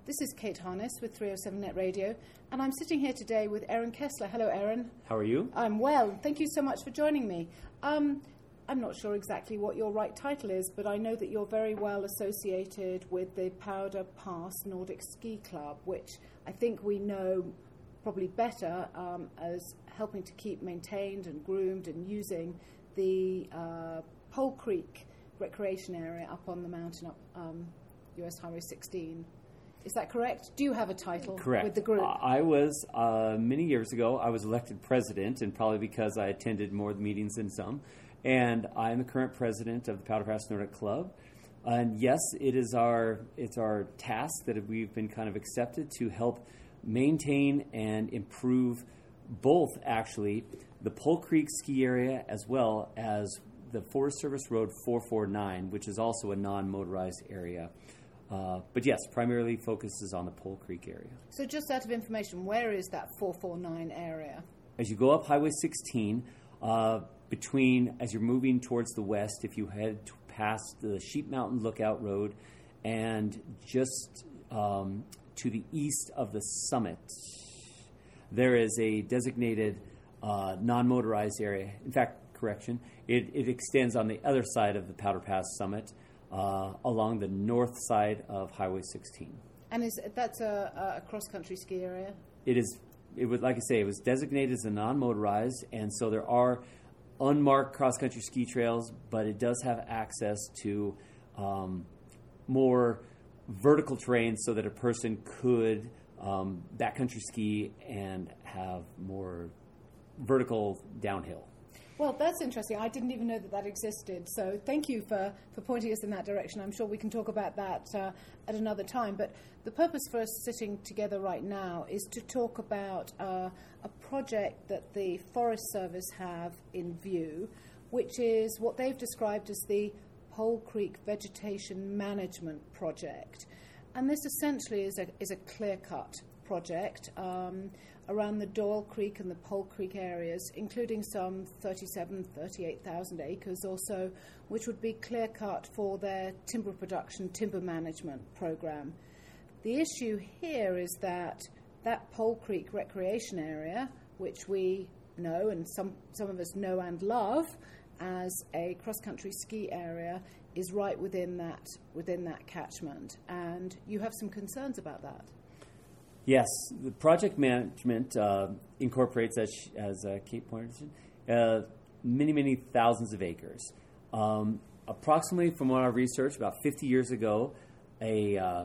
This is Kate Harness with 307 Net Radio, and I'm sitting here today with Aaron Kessler. Hello, Aaron. How are you? I'm well. Thank you so much for joining me. I'm not sure exactly what your right title is, but I know that you're very well associated with the Powder Pass Nordic Ski Club, which I think we know probably better as helping to keep maintained and groomed and using the Pole Creek recreation area up on the mountain up US Highway 16. Is that correct? Do you have a title Correct. with the group? I was, many years ago, I was elected president, and probably because I attended more of the meetings than some. And I'm the current president of the Powder Pass Nordic Club. And yes, it's our task that we've been kind of accepted to help maintain and improve both, actually, the Pole Creek ski area as well as the Forest Service Road 449, which is also a non-motorized area. But yes, primarily focuses on the Pole Creek area. So just out of information, where is that 449 area? As you go up Highway 16, as you're moving towards the west, if you head past the Sheep Mountain Lookout Road and just to the east of the summit, there is a designated non-motorized area. In fact, correction, it extends on the other side of the Powder Pass summit, along the north side of Highway 16. And that's a cross-country ski area? Like I say, it was designated as a non-motorized, and so there are unmarked cross-country ski trails, but it does have access to more vertical terrain so that a person could backcountry ski and have more vertical downhill. Well, that's interesting. I didn't even know that existed. So thank you for pointing us in that direction. I'm sure we can talk about that at another time. But the purpose for us sitting together right now is to talk about a project that the Forest Service have in view, which is what they've described as the Pole Creek Vegetation Management Project. And this essentially is a clear-cut project around the Doyle Creek and the Pole Creek areas, including some 38,000 acres or so, which would be clear-cut for their timber production, timber management program. The issue here is that Pole Creek recreation area, which we know and some of us know and love as a cross-country ski area, is right within that catchment. And you have some concerns about that. Yes, the project management incorporates, as Kate pointed out, many thousands of acres. Approximately, from what I researched, about 50 years ago, a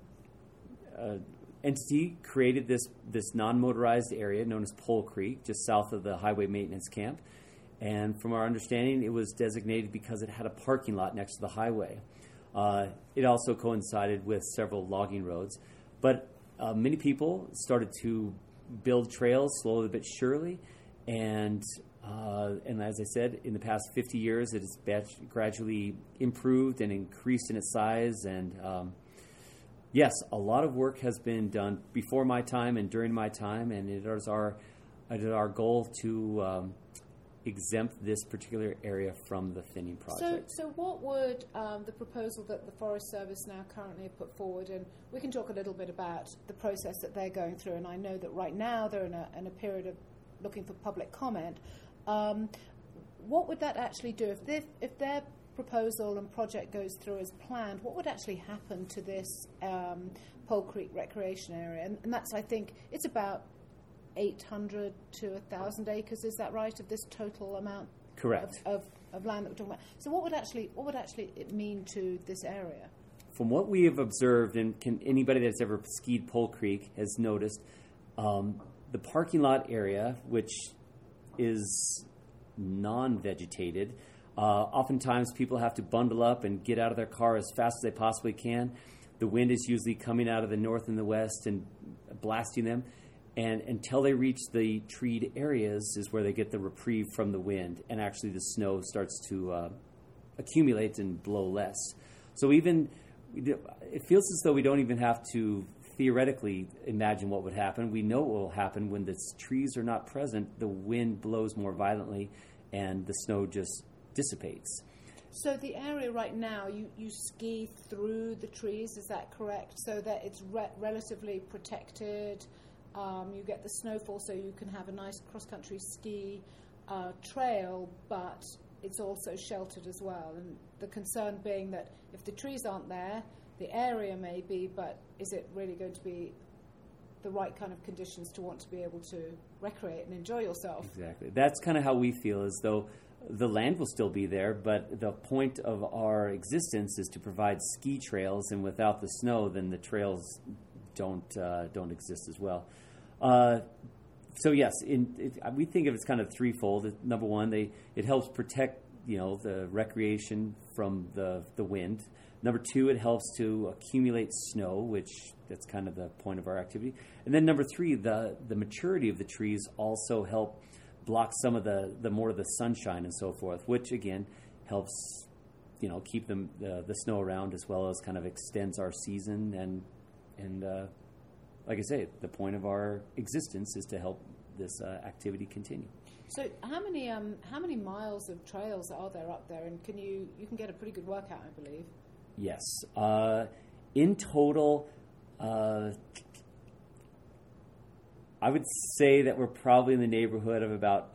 entity created this non-motorized area known as Pole Creek, just south of the highway maintenance camp. And from our understanding, it was designated because it had a parking lot next to the highway. It also coincided with several logging roads. But many people started to build trails slowly but surely, and as I said, in the past 50 years, it has gradually improved and increased in its size. And yes, a lot of work has been done before my time and during my time, and it is our goal to exempt this particular area from the thinning project. So what would the proposal that the Forest Service now currently have put forward, and we can talk a little bit about the process that they're going through, and I know that right now they're in a period of looking for public comment. What would that actually do? If their proposal and project goes through as planned, what would actually happen to this Pole Creek recreation area? And that's, I think, it's about 800 to 1,000 acres, is that right, of this total amount? Correct. Of land that we're talking about. So what would actually it mean to this area? From what we have observed, and anybody that's ever skied Pole Creek has noticed, the parking lot area, which is non-vegetated, oftentimes people have to bundle up and get out of their car as fast as they possibly can. The wind is usually coming out of the north and the west and blasting them. And until they reach the treed areas is where they get the reprieve from the wind, and actually the snow starts to accumulate and blow less. So it feels as though we don't even have to theoretically imagine what would happen. We know what will happen when the trees are not present. The wind blows more violently, and the snow just dissipates. So the area right now, you ski through the trees, is that correct? So that it's relatively protected. You get the snowfall, so you can have a nice cross-country ski trail, but it's also sheltered as well. And the concern being that if the trees aren't there, the area may be, but is it really going to be the right kind of conditions to want to be able to recreate and enjoy yourself? Exactly. That's kind of how we feel, as though the land will still be there, but the point of our existence is to provide ski trails, and without the snow, then the trails don't exist as well. So yes, we think of it as kind of threefold. Number one, it helps protect the recreation from the wind. Number two, it helps to accumulate snow, which that's kind of the point of our activity. And then number three, the maturity of the trees also help block some of the more of the sunshine and so forth, which again helps keep the snow around, as well as kind of extends our season and like I say, the point of our existence is to help this activity continue. So how many miles of trails are there up there, and you can get a pretty good workout, I believe? Yes. In total, I would say that we're probably in the neighborhood of about,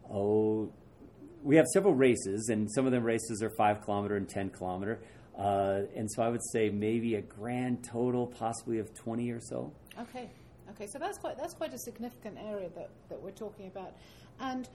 we have several races, and some of them races are 5 kilometer and 10 kilometer. And so I would say maybe a grand total possibly of 20 or so. Okay. So that's quite a significant area that we're talking about. And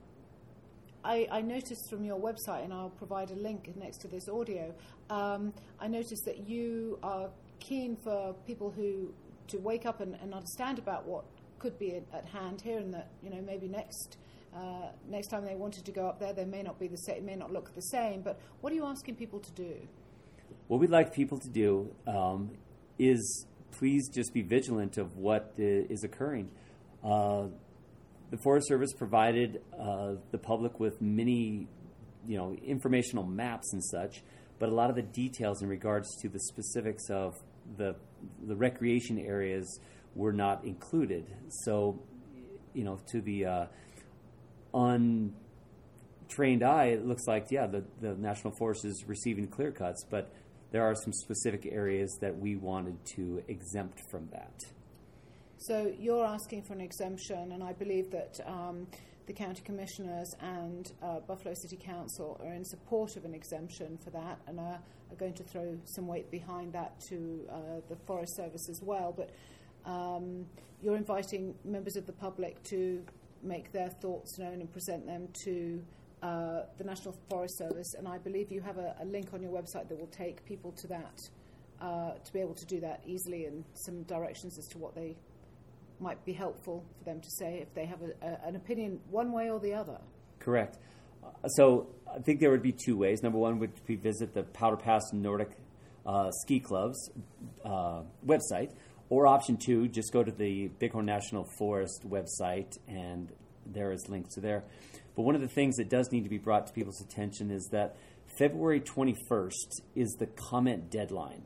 I noticed from your website, and I'll provide a link next to this audio, I noticed that you are keen for people to wake up and understand about what could be at hand here, and that maybe next time they wanted to go up there, they may not be the same, may not look the same. But what are you asking people to do? What we'd like people to do is please just be vigilant of what is occurring. The Forest Service provided the public with many, informational maps and such, but a lot of the details in regards to the specifics of the recreation areas were not included. So, to the untrained eye, it looks like, the National Forest is receiving clear cuts, but there are some specific areas that we wanted to exempt from that. So you're asking for an exemption, and I believe that the county commissioners and Buffalo City Council are in support of an exemption for that, and are going to throw some weight behind that to the Forest Service as well. But you're inviting members of the public to make their thoughts known and present them to the National Forest Service, and I believe you have a link on your website that will take people to that, to be able to do that easily, and some directions as to what they might be helpful for them to say if they have an opinion one way or the other. Correct. So I think there would be two ways. Number one would be visit the Powder Pass Nordic Ski Club's website, or option two, just go to the Bighorn National Forest website, and there is links to there. But one of the things that does need to be brought to people's attention is that February 21st is the comment deadline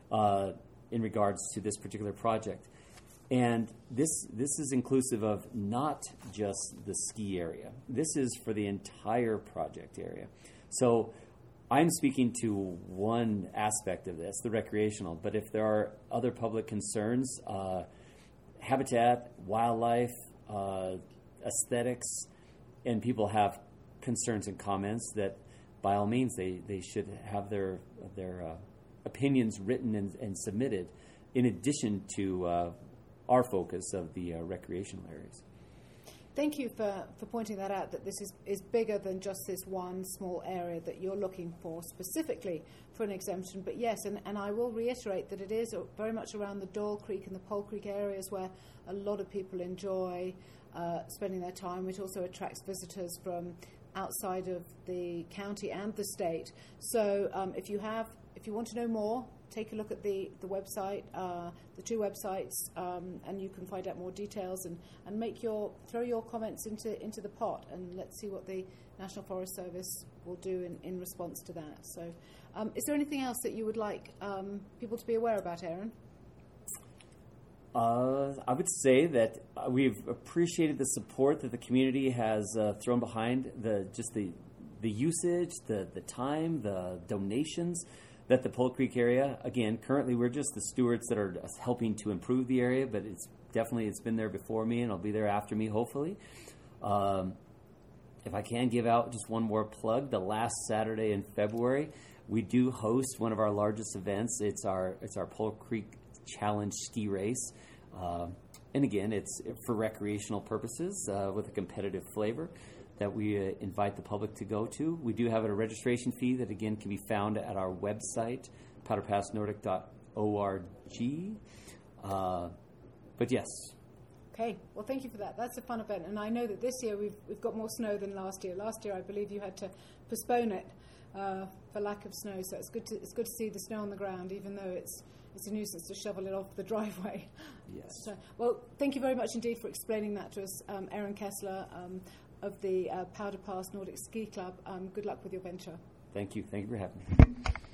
in regards to this particular project. And this is inclusive of not just the ski area. This is for the entire project area. So I'm speaking to one aspect of this, the recreational, but if there are other public concerns, habitat, wildlife, aesthetics, and people have concerns and comments, that by all means they should have their opinions written and submitted, in addition to our focus of the recreational areas. Thank you for pointing that out, that this is bigger than just this one small area that you're looking for specifically for an exemption. But yes, and I will reiterate that it is very much around the Doyle Creek and the Pole Creek areas where a lot of people enjoy spending their time. It also attracts visitors from outside of the county and the state. So if you want to know more, take a look at the website, the two websites, and you can find out more details and throw your comments into the pot, and let's see what the National Forest Service will do in response to that. So is there anything else that you would like people to be aware about, Aaron? I would say that we've appreciated the support that the community has thrown behind the the usage, the time, the donations that the Pole Creek area, again, currently we're just the stewards that are helping to improve the area, but it's been there before me, and it'll be there after me, hopefully. If I can give out just one more plug, the last Saturday in February, we do host one of our largest events. It's our Pole Creek Challenge ski race. And again, it's for recreational purposes with a competitive flavor that we invite the public to go to. We do have a registration fee that, again, can be found at our website, powderpassnordic.org. But yes. Okay, well, thank you for that. That's a fun event, and I know that this year we've got more snow than last year. Last year, I believe you had to postpone it for lack of snow, so it's good to see the snow on the ground, even though it's a nuisance to shovel it off the driveway. Yes. So, well, thank you very much indeed for explaining that to us, Aaron Kessler of the Powder Pass Nordic Ski Club. Good luck with your venture. Thank you. Thank you for having me.